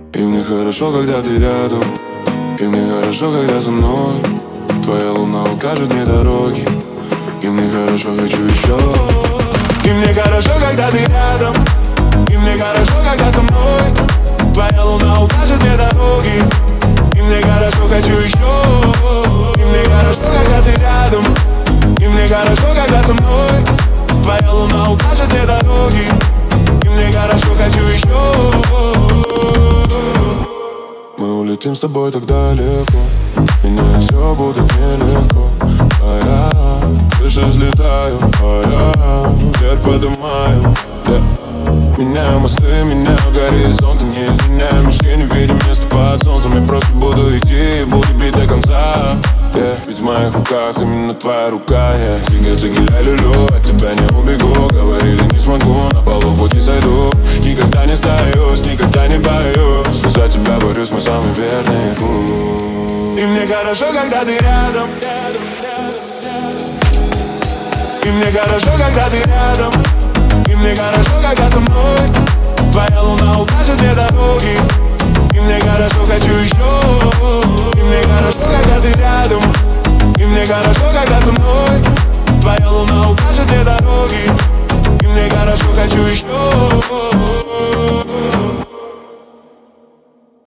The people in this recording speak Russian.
И мне хорошо, когда ты рядом. И мне хорошо, когда со мной. Твоя луна укажет мне дороги. И мне хорошо, хочу еще. И мне хорошо, когда ты рядом. И мне хорошо, когда со мной. Твоя луна укажет мне дороги. И мне хорошо, хочу еще. И мне хорошо, когда ты рядом. И мне хорошо, когда со мной. Твоя луна укажет мне дороги. И мне хорошо, хочу еще. Мы улетим с тобой так далеко. И мне все будет нелегко. А я выше взлетаю, а я вверх поднимаю, Меняю мосты, меняю горизонты. Не изменяю мечты, не видим места под солнцем. Я просто буду идти и буду бить до конца, Ведь в моих руках именно твоя рука, Цигель, ля-лю-лю, от тебя не убегу. Говорили, не смогу, на полу пути сойду. Никогда не сдаюсь, никогда не боюсь. За тебя борюсь, мой самый верный путь. И мне хорошо, когда ты рядом. И мне хорошо, когда ты рядом. И мне хорошо, когда со мной. Твоя луна укажет мне дорогу.